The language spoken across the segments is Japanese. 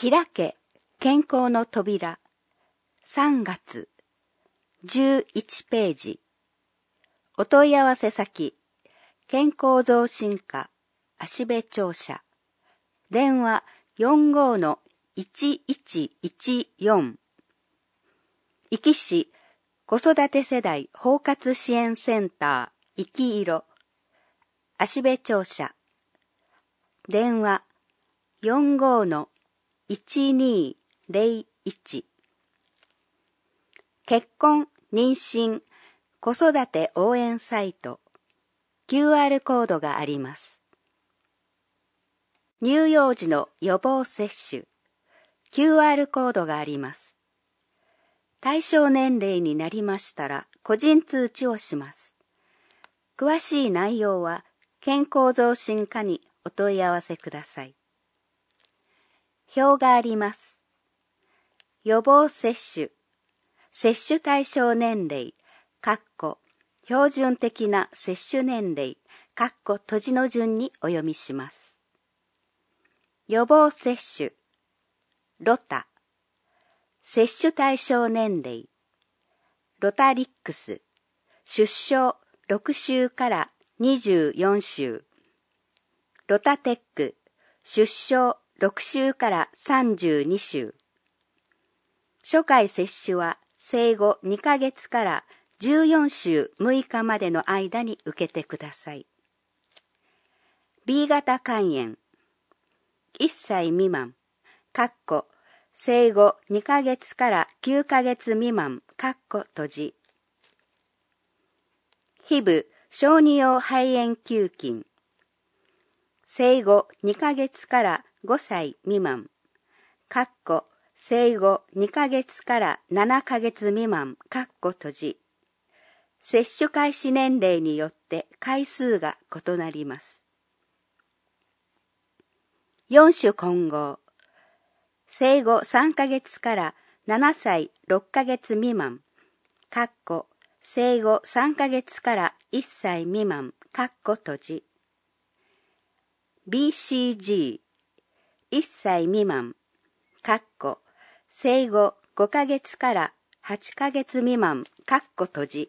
開け健康の扉3月11ページ。お問い合わせ先健康増進課芦部庁舎電話 45-1114 壱岐市子育て世代包括支援センターいきいろ芦部庁舎電話 45-1201 結婚、妊娠、子育て応援サイト QR コードがあります。乳幼児の予防接種 QR コードがあります。対象年齢になりましたら個人通知をします。詳しい内容は健康増進課にお問い合わせください。表があります。予防接種、接種対象年齢、標準的な接種年齢、閉じの順にお読みします。予防接種、ロタ、接種対象年齢、ロタリックス、出生6週から24週、ロタテック、出生6週から32週。初回接種は生後2ヶ月から14週6日までの間に受けてください。B 型肝炎、1歳未満、生後2ヶ月から9ヶ月未満、閉じ。皮膚小児用肺炎球菌、生後2ヶ月から5歳未満、生後2ヶ月から7ヶ月未満、閉じ。接種開始年齢によって回数が異なります。4種混合、生後3ヶ月から7歳6ヶ月未満、生後3ヶ月から1歳未満、閉じ。BCG、1歳未満、生後5ヶ月から8ヶ月未満、閉じ。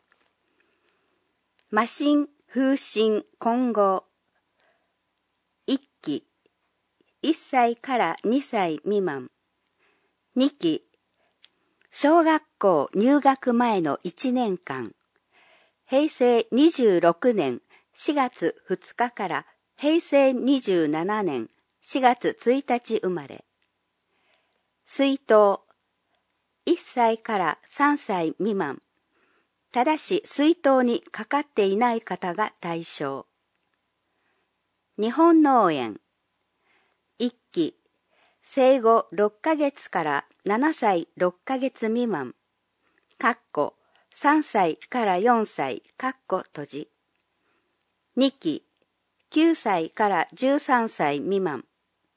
麻疹、風疹混合、1期、1歳から2歳未満、2期、小学校入学前の1年間、平成26年4月2日から平成27年4月1日生まれ。水筒、1歳から3歳未満。ただし水筒にかかっていない方が対象。日本脳炎、1期、生後6ヶ月から7歳6ヶ月未満、3歳から4歳、閉じ。2期、9歳から13歳未満。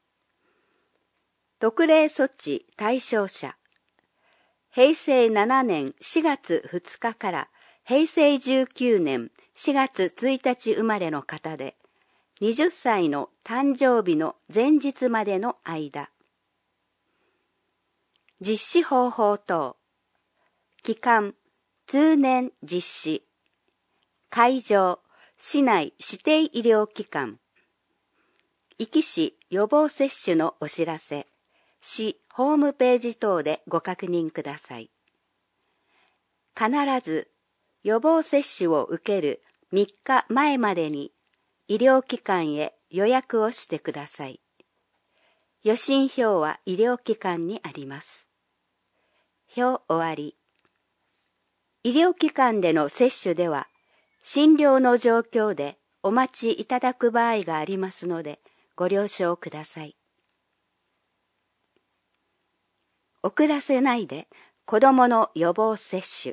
特例措置対象者、平成7年4月2日から平成19年4月1日生まれの方で、20歳の誕生日の前日までの間。実施方法等、期間、通年実施、会場、市内指定医療機関、壱岐市予防接種のお知らせ、市ホームページ等でご確認ください。必ず予防接種を受ける3日前までに医療機関へ予約をしてください。予診票は医療機関にあります。表終わり。医療機関での接種では、診療の状況でお待ちいただく場合がありますので、ご了承ください。遅らせないで子どもの予防接種。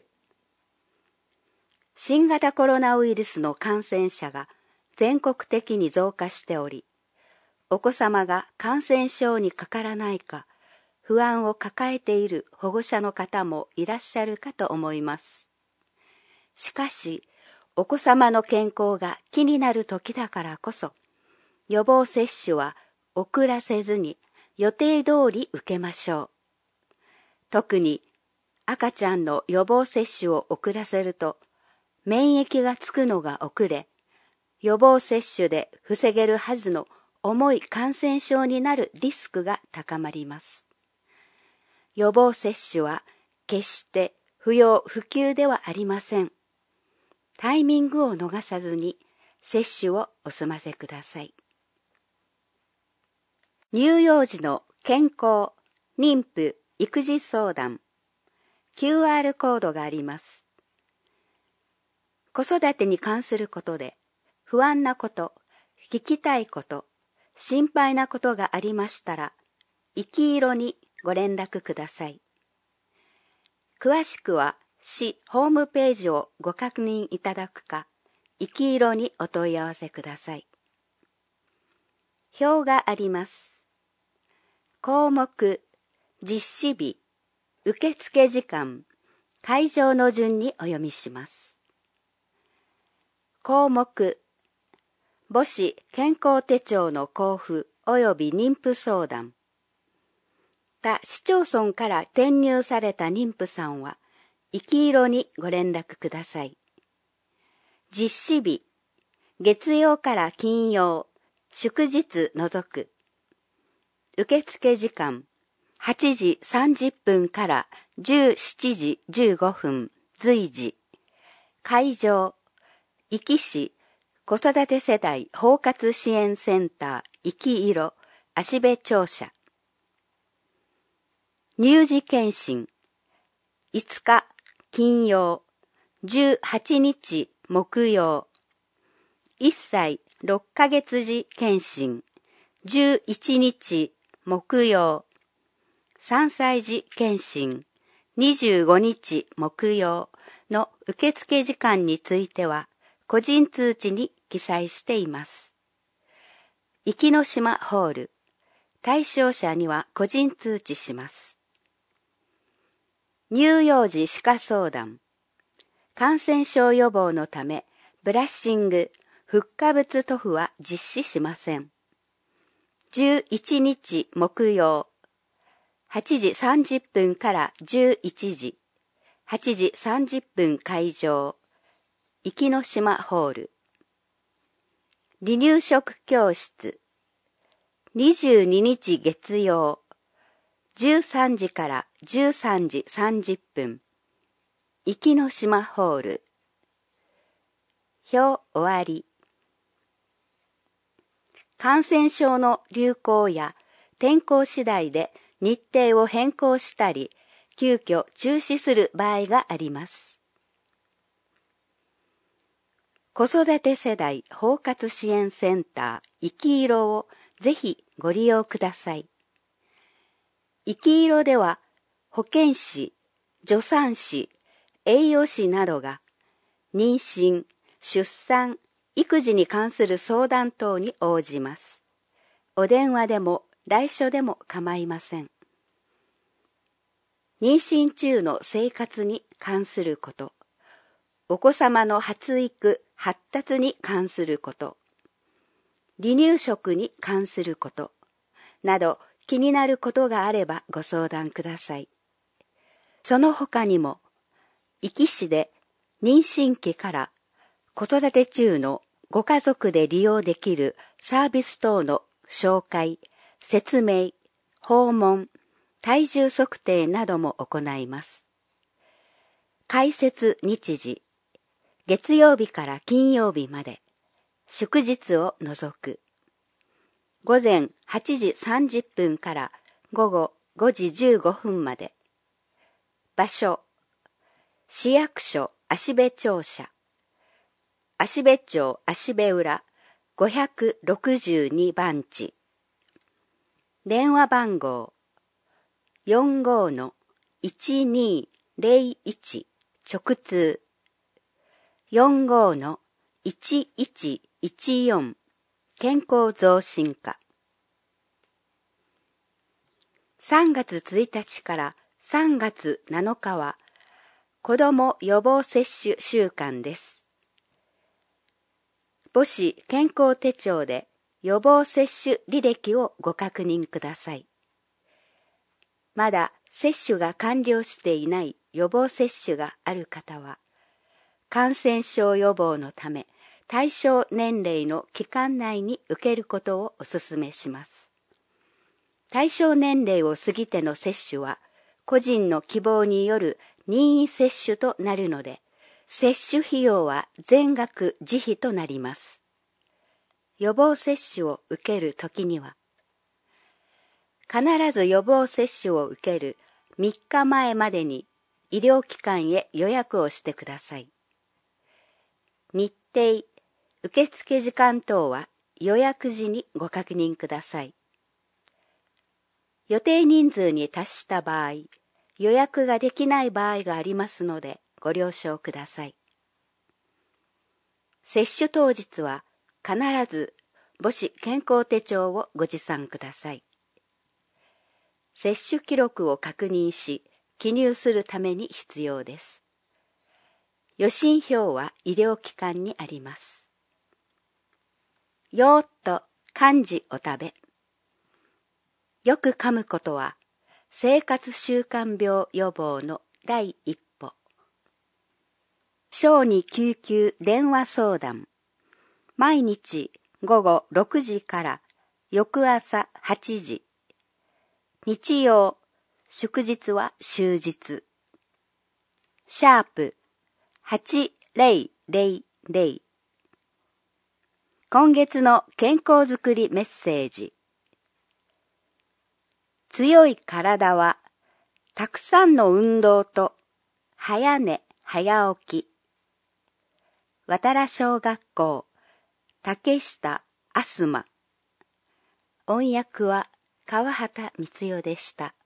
新型コロナウイルスの感染者が全国的に増加しており、お子様が感染症にかからないか不安を抱えている保護者の方もいらっしゃるかと思います。しかし、お子様の健康が気になる時だからこそ、予防接種は遅らせずに予定通り受けましょう。特に赤ちゃんの予防接種を遅らせると、免疫がつくのが遅れ、予防接種で防げるはずの重い感染症になるリスクが高まります。予防接種は決して不要不急ではありません。タイミングを逃さずに接種をお済ませください。乳幼児の健康、妊婦、育児相談、QR コードがあります。子育てに関することで不安なこと、聞きたいこと、心配なことがありましたら、いきいろにご連絡ください。詳しくは市ホームページをご確認いただくか、いきいろにお問い合わせください。表があります。項目、実施日、受付時間、会場の順にお読みします。項目、母子健康手帳の交付及び妊婦相談。他市町村から転入された妊婦さんは、いきいろにご連絡ください。実施日、月曜から金曜、祝日除く。受付時間、8時30分から17時15分、随時。会場、壱岐市子育て世代包括支援センター、いきいろ、芦部庁舎。乳児検診、5日金曜、18日木曜。1歳6ヶ月児検診、11日木曜。3歳児検診、25日木曜の受付時間については、個人通知に記載しています。壱岐島ホール、対象者には個人通知します。乳幼児歯科相談、感染症予防のため、ブラッシング、フッ化物塗布は実施しません。11日木曜、8時30分から11時、8時30分会場、壱岐島ホール。離乳食教室、22日月曜、13時から13時30分、壱岐島ホール。表終わり。感染症の流行や天候次第で日程を変更したり、急遽中止する場合があります。子育て世代包括支援センター、いきいろをぜひご利用ください。いきいろでは、保健師、助産師、栄養士などが、妊娠、出産、育児に関する相談等に応じます。お電話でも来所でも構いません。妊娠中の生活に関すること、お子様の発育・発達に関すること、離乳食に関すること、など気になることがあればご相談ください。その他にも、壱岐市で妊娠期から子育て中のご家族で利用できるサービス等の紹介、説明、訪問、体重測定なども行います。開設日時、月曜日から金曜日まで、祝日を除く。午前8時30分から午後5時15分まで。場所、市役所芦部庁舎、芦部町芦部裏562番地。電話番号、45-1201直通。45-1114健康増進課。3月1日から3月7日は子ども予防接種週間です。母子健康手帳で予防接種履歴をご確認ください。 まだ接種が完了していない予防接種がある方は、感染症予防のため対象年齢の期間内に受けることをお勧めします。対象年齢を過ぎての接種は、個人の希望による任意接種となるので、接種費用は全額自費となります。予防接種を受けるときには、必ず予防接種を受ける3日前までに医療機関へ予約をしてください。日程、受付時間等は予約時にご確認ください。予定人数に達した場合、予約ができない場合がありますのでご了承ください。接種当日は必ず母子健康手帳をご持参ください。接種記録を確認し、記入するために必要です。予診票は医療機関にあります。よーっと漢字お食べ。よく噛むことは、生活習慣病予防の第一歩。小児救急電話相談。毎日午後6時から翌朝8時。日曜、祝日は終日。#8000。今月の健康づくりメッセージ。強い体は、たくさんの運動と、早寝早起き。渡良小学校、竹下あすま。音訳は川畑光代でした。